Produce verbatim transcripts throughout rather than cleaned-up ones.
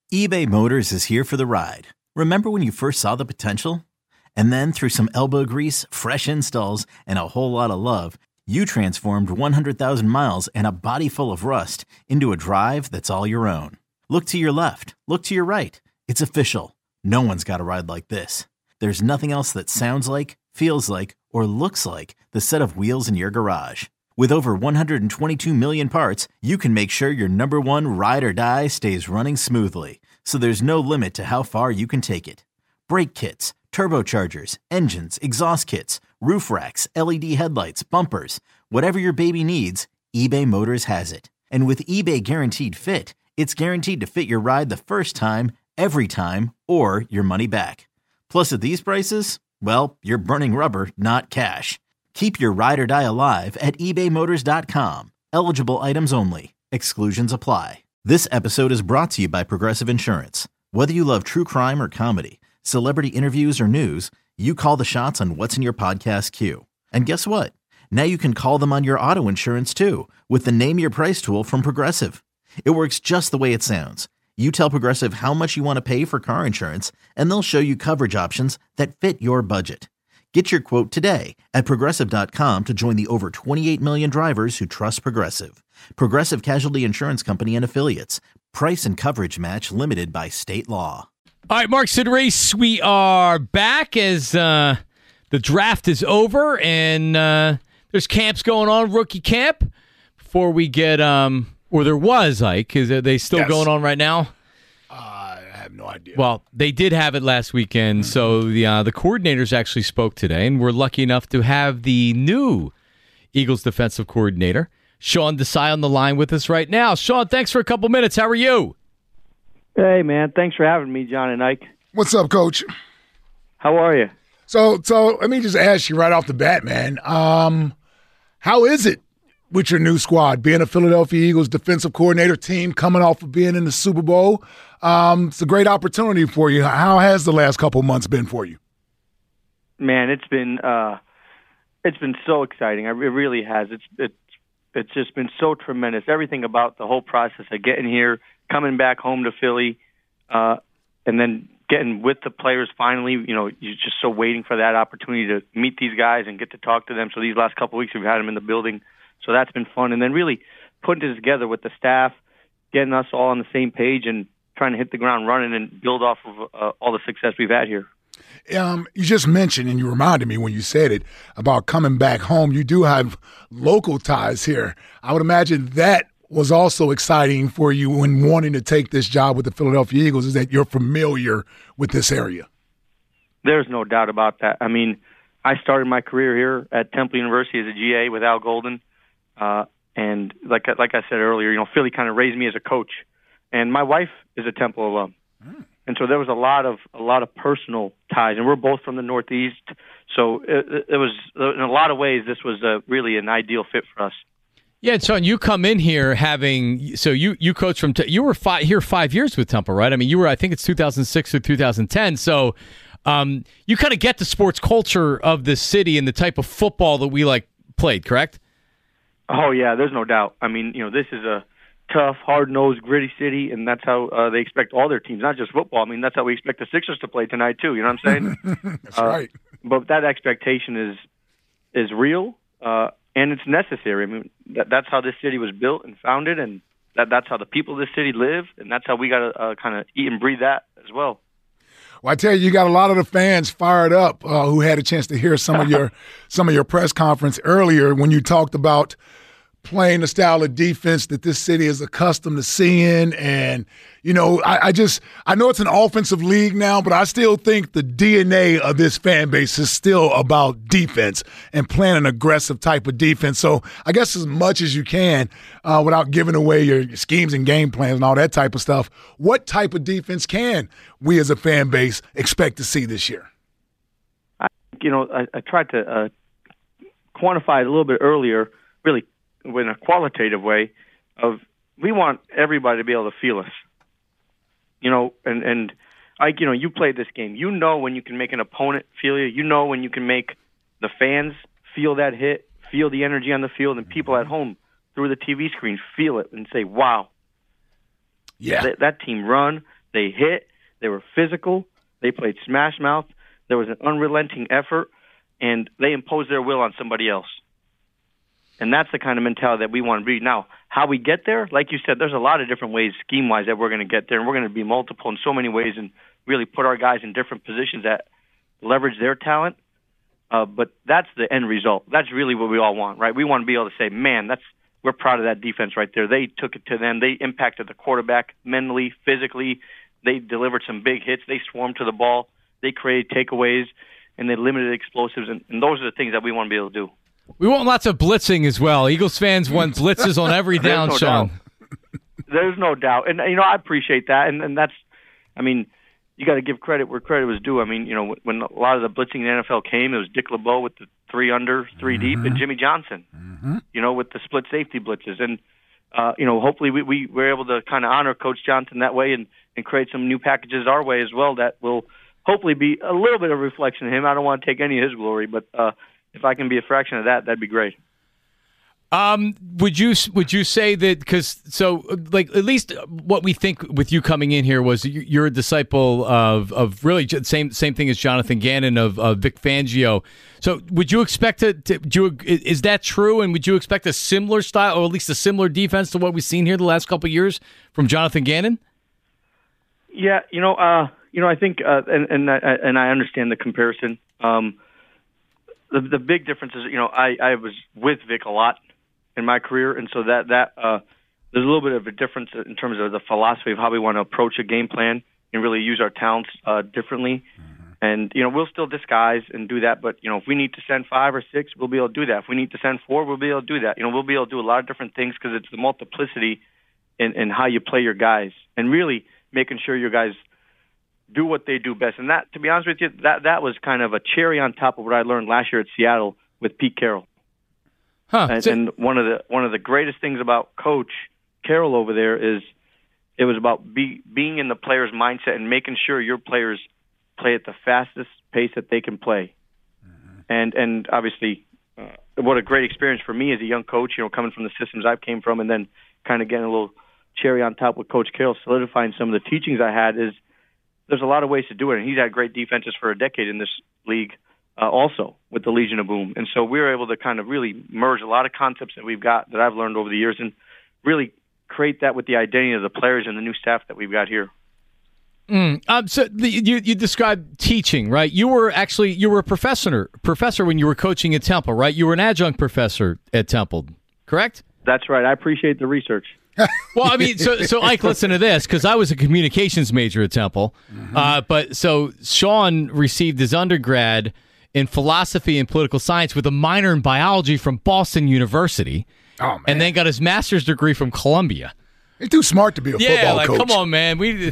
eBay Motors is here for the ride. Remember when you first saw the potential? And then through some elbow grease, fresh installs, and a whole lot of love, you transformed one hundred thousand miles and a body full of rust into a drive that's all your own. Look to your left. Look to your right. It's official. No one's got a ride like this. There's nothing else that sounds like, feels like, or looks like the set of wheels in your garage. With over one hundred twenty-two million parts, you can make sure your number one ride or die stays running smoothly. So there's no limit to how far you can take it. Brake kits, turbochargers, engines, exhaust kits, roof racks, L E D headlights, bumpers, whatever your baby needs, eBay Motors has it. And with eBay Guaranteed Fit, it's guaranteed to fit your ride the first time, every time, or your money back. Plus at these prices, well, you're burning rubber, not cash. Keep your ride or die alive at ebay motors dot com. Eligible items only. Exclusions apply. This episode is brought to you by Progressive Insurance. Whether you love true crime or comedy, celebrity interviews or news, you call the shots on what's in your podcast queue. And guess what? Now you can call them on your auto insurance too with the Name Your Price tool from Progressive. It works just the way it sounds. You tell Progressive how much you want to pay for car insurance, and they'll show you coverage options that fit your budget. Get your quote today at progressive dot com to join the over twenty-eight million drivers who trust Progressive. Progressive Casualty Insurance Company and Affiliates. Price and coverage match limited by state law. All right, Mark Siderace, we are back as uh, the draft is over, and uh, there's camps going on, rookie camp, before we get, um, or there was, Ike. Is they still Yes. going on right now? I have no idea. Well, they did have it last weekend, so the uh, the coordinators actually spoke today, and we're lucky enough to have the new Eagles defensive coordinator, Sean Desai, on the line with us right now. Sean, thanks for a couple minutes. How are you? Hey, man. Thanks for having me, John and Ike. What's up, Coach? How are you? So, so let me just ask you right off the bat, man. Um, how is it with your new squad, being a Philadelphia Eagles defensive coordinator team, coming off of being in the Super Bowl? Um, it's a great opportunity for you. How has the last couple months been for you? Man, it's been uh, it's been so exciting. It really has. It's it's it's just been so tremendous. Everything about the whole process of getting here, coming back home to Philly, uh, and then getting with the players finally. You know, you're just so waiting for that opportunity to meet these guys and get to talk to them. So these last couple of weeks we've had them in the building. So that's been fun. And then really putting it together with the staff, getting us all on the same page and trying to hit the ground running and build off of uh, all the success we've had here. Um, you just mentioned, and you reminded me when you said it, about coming back home. You do have local ties here. I would imagine that was also exciting for you when wanting to take this job with the Philadelphia Eagles, is that you're familiar with this area. There's no doubt about that. I mean, I started my career here at Temple University as a G A with Al Golden. Uh, and like like I said earlier, you know, Philly kind of raised me as a coach. And my wife is a Temple alum. Mm. And so there was a lot of a lot of personal ties, and we're both from the Northeast. So it, it was, in a lot of ways, this was a, really an ideal fit for us. Yeah, and Sean, you come in here having so you you coach from you were five, here five years with Temple, right? I mean, you were I think it's two thousand six or two thousand ten. So um, you kind of get the sports culture of this city and the type of football that we like played, correct? Oh yeah, there's no doubt. I mean, you know, this is a tough, hard-nosed, gritty city, and that's how uh, they expect all their teams, not just football. I mean, that's how we expect the Sixers to play tonight, too. You know what I'm saying? That's uh, right. But that expectation is is real, uh, and it's necessary. I mean, that, that's how this city was built and founded, and that, that's how the people of this city live, and that's how we got to uh, kind of eat and breathe that as well. Well, I tell you, you got a lot of the fans fired up uh, who had a chance to hear some of your some of your press conference earlier when you talked about playing the style of defense that this city is accustomed to seeing. And, you know, I, I just – I know it's an offensive league now, but I still think the D N A of this fan base is still about defense and playing an aggressive type of defense. So I guess as much as you can, uh, without giving away your, your schemes and game plans and all that type of stuff, what type of defense can we as a fan base expect to see this year? I, you know, I, I tried to uh, quantify it a little bit earlier, really – in a qualitative way, of we want everybody to be able to feel us. You know, and, and I, you know, you played this game. You know when you can make an opponent feel you. You know when you can make the fans feel that hit, feel the energy on the field, and people at home through the T V screen feel it and say, wow. Yeah. That, that team run, They hit. They were physical. They played smash mouth. There was an unrelenting effort, and they imposed their will on somebody else. And that's the kind of mentality that we want to be. Now, how we get there, like you said, there's a lot of different ways scheme-wise that we're going to get there, and we're going to be multiple in so many ways and really put our guys in different positions that leverage their talent. Uh, but that's the end result. That's really what we all want, right? We want to be able to say, man, that's we're proud of that defense right there. They took it to them. They impacted the quarterback mentally, physically. They delivered some big hits. They swarmed to the ball. They created takeaways, and they limited explosives. And, and those are the things that we want to be able to do. We want lots of blitzing as well. Eagles fans want blitzes on every down, no Sean. Doubt. There's no doubt. And, you know, I appreciate that. And, and that's, I mean, you got to give credit where credit was due. I mean, you know, when a lot of the blitzing in the N F L came, it was Dick LeBeau with the three under, three mm-hmm. deep, and Jimmy Johnson, mm-hmm. you know, with the split safety blitzes. And, uh, you know, hopefully we, we were able to kind of honor Coach Johnson that way and, and create some new packages our way as well that will hopefully be a little bit of reflection of him. I don't want to take any of his glory, but uh, if I can be a fraction of that, that'd be great. Um, would you would you say that because so like at least what we think with you coming in here was you're a disciple of of really same same thing as Jonathan Gannon of, of Vic Fangio. So would you expect to, to do you, is that true? And would you expect a similar style or at least a similar defense to what we've seen here the last couple of years from Jonathan Gannon? Yeah, you know, uh, you know, I think uh, and and I, and I understand the comparison. Um, the the big difference is, you know, I, I was with Vic a lot in my career, and so that that uh, there's a little bit of a difference in terms of the philosophy of how we want to approach a game plan and really use our talents uh, differently. Mm-hmm. And you know, we'll still disguise and do that, but you know, if we need to send five or six, we'll be able to do that. If we need to send four, we'll be able to do that. You know, we'll be able to do a lot of different things because it's the multiplicity in, in how you play your guys and really making sure your guys do what they do best. And that, to be honest with you, that that was kind of a cherry on top of what I learned last year at Seattle with Pete Carroll. Huh. And, So- and one of the one of the greatest things about Coach Carroll over there is it was about be, being in the player's mindset and making sure your players play at the fastest pace that they can play. Mm-hmm. And and obviously, uh, what a great experience for me as a young coach, you know, coming from the systems I came from, and then kind of getting a little cherry on top with Coach Carroll, solidifying some of the teachings I had. Is there's a lot of ways to do it, and he's had great defenses for a decade in this league. Uh, also with the Legion of Boom. And so we were able to kind of really merge a lot of concepts that we've got that I've learned over the years and really create that with the identity of the players and the new staff that we've got here. Mm. Um, so the, you you described teaching, right? You were actually you were a professor professor when you were coaching at Temple, right? You were an adjunct professor at Temple, correct? That's right. I appreciate the research. Well, I mean, so so Ike, listen to this, because I was a communications major at Temple, mm-hmm. uh, but so Sean received his undergrad in philosophy and political science with a minor in biology from Boston University, oh, man. and then got his master's degree from Columbia. He's too smart to be a yeah, football like, coach. come on, man. We,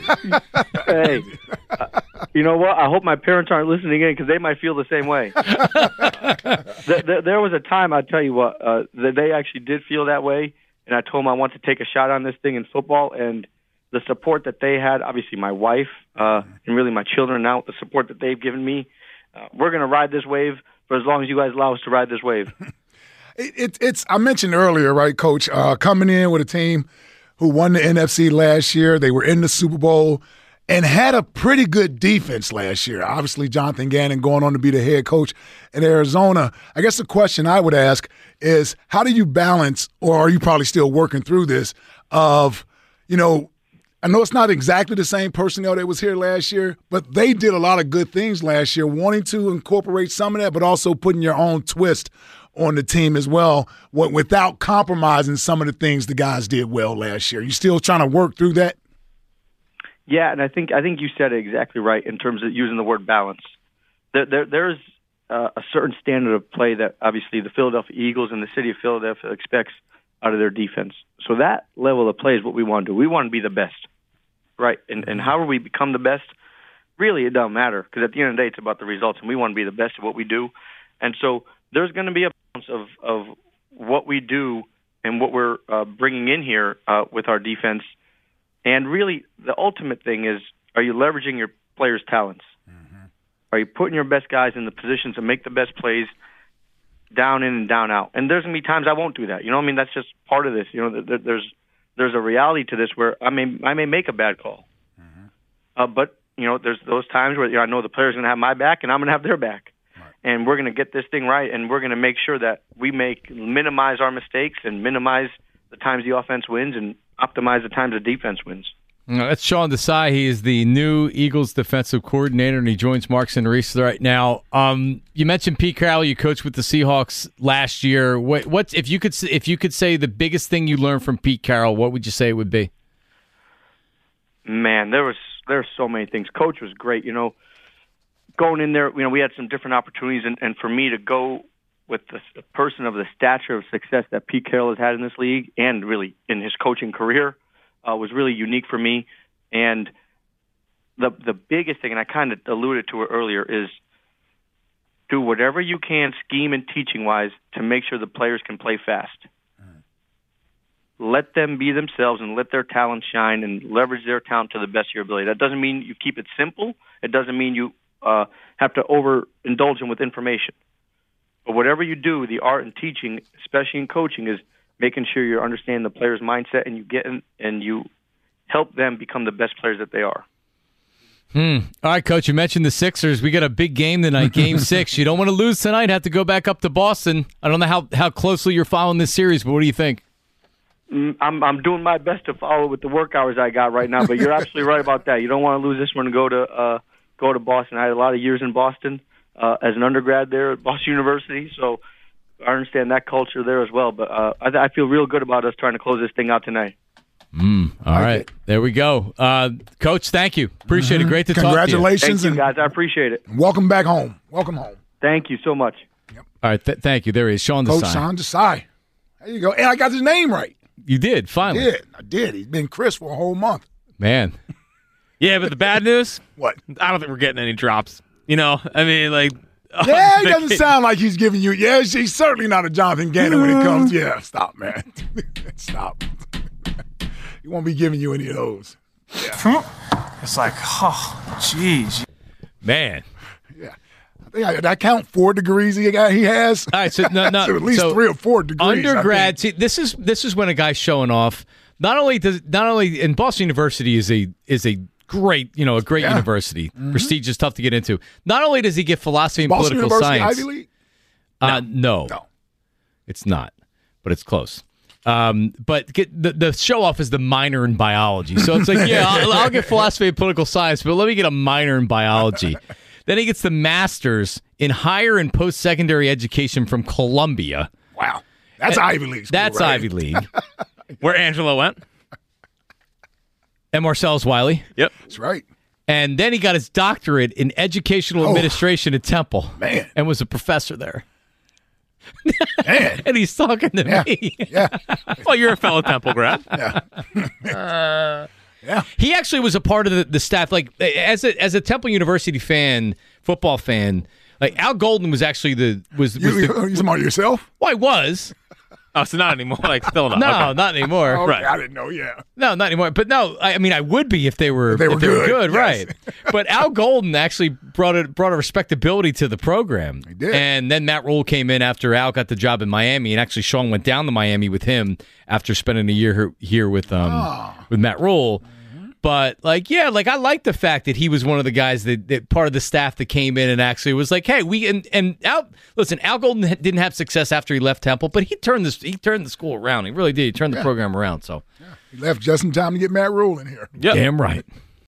hey, uh, you know what? I hope my parents aren't listening in because they might feel the same way. there, there, there was a time, I'll tell you what, uh, that they actually did feel that way, and I told them I want to take a shot on this thing in football, and the support that they had, obviously my wife uh, and really my children now, the support that they've given me, Uh, we're going to ride this wave for as long as you guys allow us to ride this wave. it, it, it's I mentioned earlier, right, Coach, uh, coming in with a team who won the N F C last year. They were in the Super Bowl and had a pretty good defense last year. Obviously, Jonathan Gannon going on to be the head coach in Arizona. I guess the question I would ask is, how do you balance, or are you probably still working through this, of, you know, I know it's not exactly the same personnel that was here last year, but they did a lot of good things last year, wanting to incorporate some of that, but also putting your own twist on the team as well, without compromising some of the things the guys did well last year. You still trying to work through that? Yeah, and I think I think you said it exactly right in terms of using the word balance. There, there, there's uh, a certain standard of play that obviously the Philadelphia Eagles and the city of Philadelphia expects out of their defense. So that level of play is what we want to do. We want to be the best. Right, and and how we become the best, really it doesn't matter, because at the end of the day it's about the results, and we want to be the best at what we do. And so there's going to be a balance of, of what we do and what we're uh, bringing in here uh, with our defense. And really the ultimate thing is, are you leveraging your players' talents? Mm-hmm. Are you putting your best guys in the position to make the best plays down in and down out? And there's going to be times I won't do that. You know what I mean? That's just part of this. You know, there, there's There's a reality to this where I may I may make a bad call, mm-hmm. Uh, but, you know, there's those times where you know, I know the player's going to have my back and I'm going to have their back. Right. And we're going to get this thing right, and we're going to make sure that we make minimize our mistakes and minimize the times the offense wins and optimize the times the defense wins. That's Sean Desai. He is the new Eagles defensive coordinator, and he joins Mark Sinarice right now. Um, you mentioned Pete Carroll. You coached with the Seahawks last year. What, what if you could if you could say the biggest thing you learned from Pete Carroll? What would you say it would be? Man, there was there's so many things. Coach was great. You know, going in there, you know, we had some different opportunities, and, and for me to go with the, the person of the stature of success that Pete Carroll has had in this league, and really in his coaching career. Uh, was really unique for me, and the the biggest thing, and I kind of alluded to it earlier, is do whatever you can, scheme and teaching wise, to make sure the players can play fast. Mm. Let them be themselves and let their talent shine and leverage their talent to the best of your ability. That doesn't mean you keep it simple. It doesn't mean you uh, have to overindulge them with information. But whatever you do, the art in teaching, especially in coaching, is making sure you're understanding the player's mindset and you get in, and you help them become the best players that they are. Hmm. All right, Coach, you mentioned the Sixers. We got a big game tonight, game six. You don't want to lose tonight, have to go back up to Boston. I don't know how, how closely you're following this series, but what do you think? I'm I'm doing my best to follow with the work hours I got right now, but you're absolutely right about that. You don't want to lose this one and go to, uh, go to Boston. I had a lot of years in Boston uh, as an undergrad there at Boston University, so I understand that culture there as well, but uh, I, I feel real good about us trying to close this thing out tonight. Mm, all like right. It. There we go. Uh, Coach, thank you. Appreciate mm-hmm. it. Great to talk to you. Congratulations. Thank you, guys. I appreciate it. Welcome back home. Welcome home. Thank you so much. Yep. All right. Th- thank you. There he is, Sean Desai. Coach Sean Desai. There you go. And I got his name right. You did, finally. I did. I did. He's been Chris for a whole month. Man. Yeah, but the bad news? What? I don't think we're getting any drops. You know, I mean, like... Yeah, he doesn't sound like he's giving you. Yeah, he's certainly not a Jonathan Gannon when it comes. Yeah, stop, man. Stop. He won't be giving you any of those. Yeah. It's like, oh, jeez. Man. Yeah. I think I, that count four degrees he got. He has. All right, so no, no, so at least so three or four degrees. Undergrad. See, this is this is when a guy's showing off. Not only does not only in Boston University is a is a great, you know, a great yeah. university, mm-hmm. prestigious, tough to get into. Not only does he get philosophy and Boston political University, science, Ivy League? Uh, no. no, it's not, but it's close. Um, but get, the the show off is the minor in biology, so it's like, yeah, I'll, I'll get philosophy and political science, but let me get a minor in biology. Then he gets the master's in higher and post secondary education from Columbia. Wow, that's and, Ivy League. School, that's right? Ivy League. Where Angelo went. And Marcellus Wiley. Yep. That's right. And then he got his doctorate in educational oh, administration at Temple. Man. And was a professor there. Man. And he's talking to yeah. me. Yeah. Well, you're a fellow Temple grad. Yeah. uh, yeah. He actually was a part of the, the staff. Like, as a as a Temple University fan, football fan, like Al Golden was actually the was, was you, the, you talking about yourself? Well, I was. Oh, so not anymore. Like still not. No, okay. not anymore. Oh, okay. Right. I didn't know. Yeah. No, not anymore. But no, I, I mean, I would be if they were if they were if they good, were good yes. right? But Al Golden actually brought a brought a respectability to the program. He did. And then Matt Rule came in after Al got the job in Miami, and actually Sean went down to Miami with him after spending a year here with um oh. with Matt Rule. But, like, yeah, like, I like the fact that he was one of the guys that, that part of the staff that came in and actually was like, hey, we, and, and Al, listen, Al Golden didn't have success after he left Temple, but he turned this, he turned the school around. He really did. He turned yeah. the program around, so. Yeah. He left just in time to get Matt Rule in here. Yep. Damn right.